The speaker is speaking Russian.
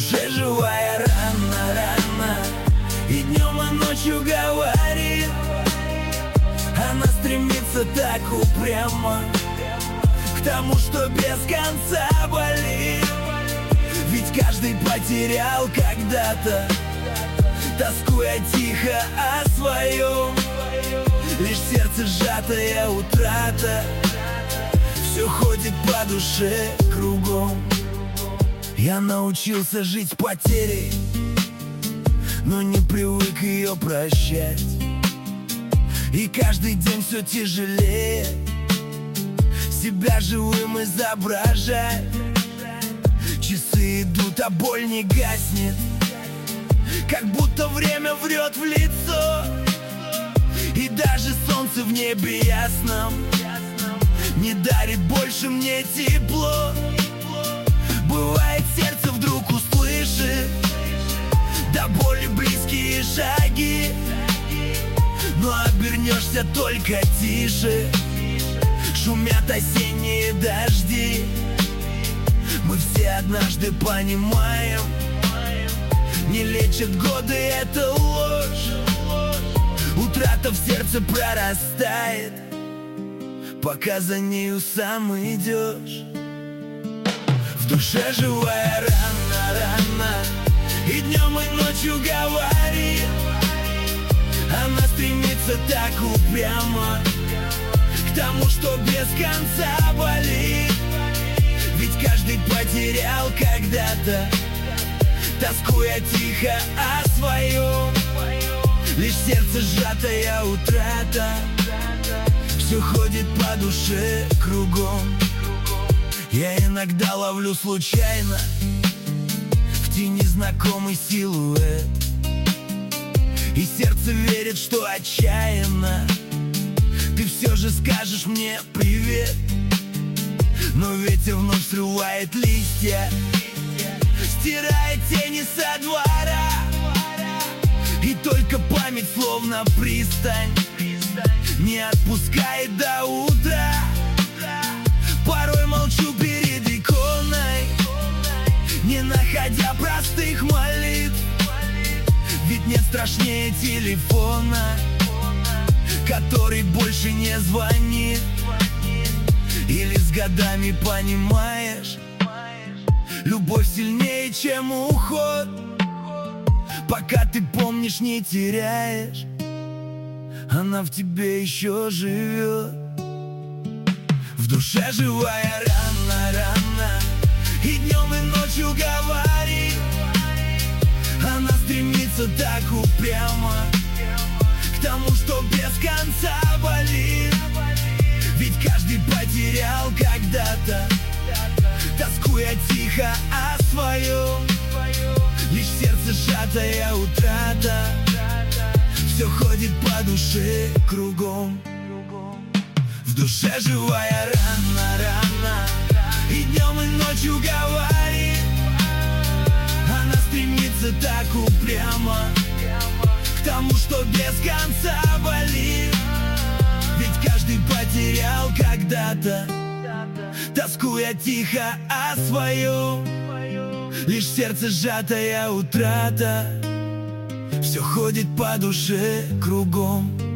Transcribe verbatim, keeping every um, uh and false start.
душе живая рана, рана, и днем и ночью говорит. Она стремится так упрямо к тому, что без конца болит. Ведь каждый потерял когда-то, тоскуя тихо о своем. Лишь сердце сжатая утрата все ходит по душе кругом. Я научился жить потерей, но не привык ее прощать. И каждый день все тяжелее себя живым изображать. Часы идут, а боль не гаснет, как будто время врет в лицо. И даже солнце в небе ясном не дарит больше мне тепло. Бывает, сердце вдруг услышит до боли близкие шаги, но обернешься только тише, шумят осенние дожди. Мы все однажды понимаем, не лечат годы, это ложь. Утрата в сердце прорастает, пока за нею сам идешь. В душе живая рана, рана, и днем и ночью говорит. Она стремится так упрямо к тому, что без конца болит. Ведь каждый потерял когда-то, тоскуя тихо о своем. Лишь сердце сжатая утрата все ходит по душе кругом. Я иногда ловлю случайно в тени знакомый силуэт, и сердце верит, что отчаянно ты все же скажешь мне привет. Но ветер вновь срывает листья, стирает тени со двора, и только память, словно пристань, не отпускает до утра. Порой молчу перед иконой, не находя простых молитв. Ведь нет страшнее телефона, который больше не звонит. Или с годами понимаешь, любовь сильнее, чем уход. Пока ты помнишь, не теряешь, она в тебе еще живет. В душе живая рана, рана, и днем и ночью говорит. Она стремится так упрямо к тому, что без конца болит. Ведь каждый потерял когда-то, тоскуя тихо о своем. Лишь сердце сжатая утрата все ходит по душе кругом. В душе живая рана, рана, и днем и ночью говорит. Она стремится так упрямо к тому, что без конца болит. Ведь каждый потерял когда-то, тоскуя тихо о своем. Лишь сердце сжатая утрата все ходит по душе кругом.